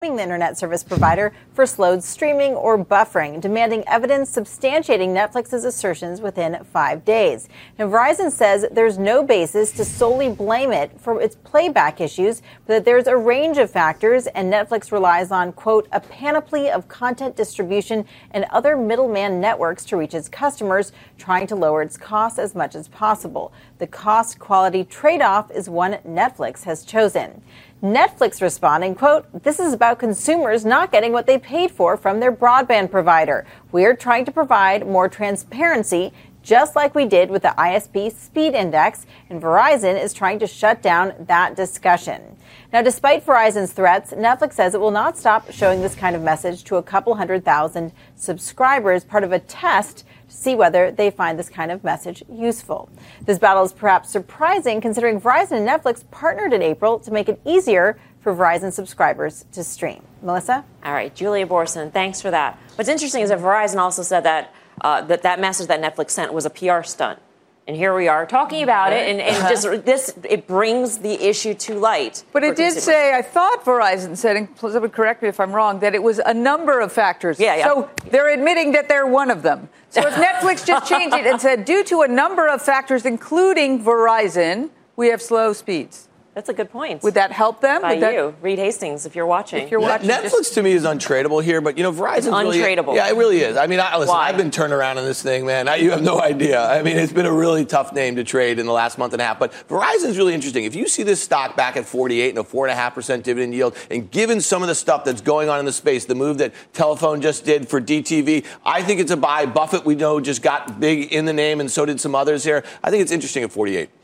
the internet service provider for slowed streaming or buffering, demanding evidence substantiating Netflix's assertions within 5 days. Now, Verizon says there's no basis to solely blame it for its playback issues, but that there's a range of factors, and Netflix relies on, quote, a panoply of content distribution and other middleman networks to reach its customers, trying to lower its costs as much as possible. The cost-quality trade-off is one Netflix has chosen. Netflix responding, quote, this is about consumers not getting what they paid for from their broadband provider. We're trying to provide more transparency, just like we did with the ISP Speed Index, and Verizon is trying to shut down that discussion. Now, despite Verizon's threats, Netflix says it will not stop showing this kind of message to a couple 100,000 subscribers, part of a test to see whether they find this kind of message useful. This battle is perhaps surprising considering Verizon and Netflix partnered in April to make it easier for Verizon subscribers to stream. Melissa? All right, Julia Borson, thanks for that. What's interesting is that Verizon also said that that message that Netflix sent was a PR stunt. And here we are talking about it, and just it brings the issue to light. But it did say, I thought Verizon said, and somebody correct me if I'm wrong, that it was a number of factors. Yeah. So they're admitting that they're one of them. So if Netflix just changed it and said, due to a number of factors, including Verizon, we have slow speeds. That's a good point. Would that help them? You, Reed Hastings, if you're watching. Netflix to me is untradeable here, but Verizon's untradeable. Yeah, it really is. I mean, listen, I've been turned around on this thing, man. You have no idea. I mean, it's been a really tough name to trade in the last month and a half. But Verizon's really interesting. If you see this stock back at 48 and a 4.5% dividend yield, and given some of the stuff that's going on in the space, the move that Telephone just did for DTV, I think it's a buy. Buffett, we know, just got big in the name, and so did some others here. I think it's interesting at 48.